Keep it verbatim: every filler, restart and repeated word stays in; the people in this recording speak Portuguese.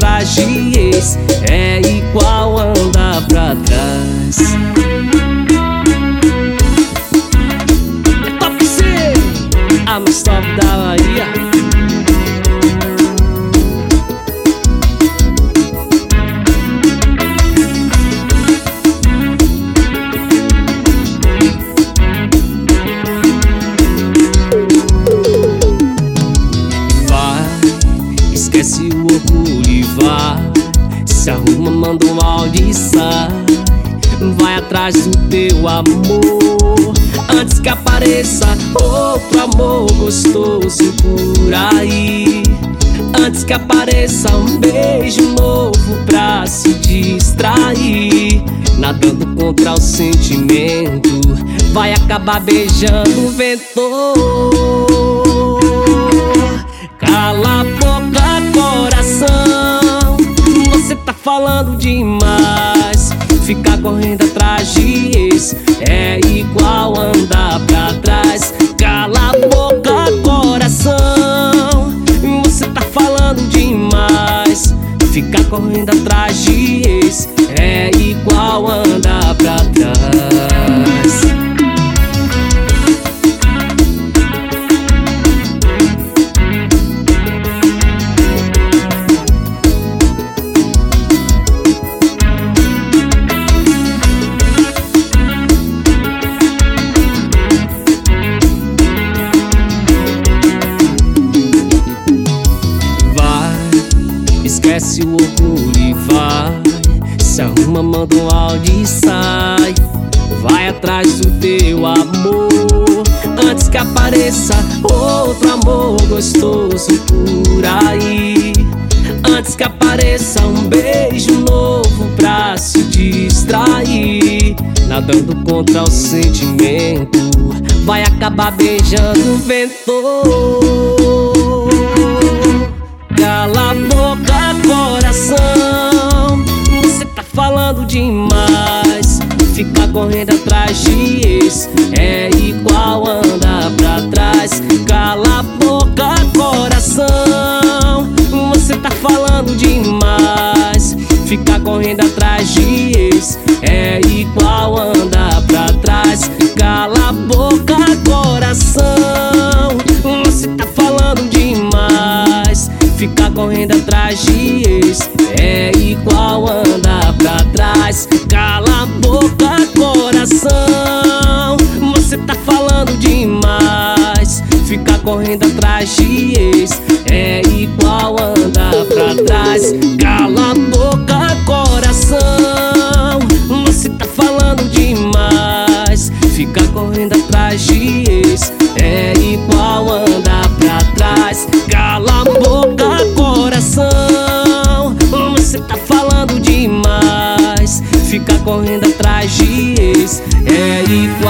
atrás de ex é igual andar pra trás. É Top C, a mais top da Bahia. Esquece o orgulho e vai, se arruma, manda um áudio e sai. Vai atrás do teu amor, antes que apareça outro amor gostoso por aí. Antes que apareça um beijo novo pra se distrair. Nadando contra o sentimento, vai acabar beijando o vento. Cala a boca, coração, você tá falando demais. Ficar correndo atrás de ex é igual andar pra trás. Cala a boca, coração, você tá falando demais. Ficar correndo atrás de ex é igual andar pra trás. Esquece o orgulho e vai, se arruma, manda um áudio e sai. Vai atrás do teu amor, antes que apareça outro amor gostoso por aí. Antes que apareça um beijo novo pra se distrair. Nadando contra o sentimento, vai acabar beijando o vento. Cala a boca, coração, você tá falando demais. Ficar correndo atrás de ex é igual andar pra trás. Cala a boca, coração, você tá falando demais. Ficar correndo atrás de ex é igual andar pra trás. Cala a boca, coração, você tá falando demais. Ficar correndo atrás de ex é igual andar pra trás. Cala a boca, coração, você tá falando demais. Ficar correndo atrás de ex é igual andar pra trás. Cala a boca, coração, você tá falando demais. Ficar correndo atrás de ex é igual andar pra trás. Cala a boca, coração, você tá falando demais. Ficar correndo atrás de ex é igual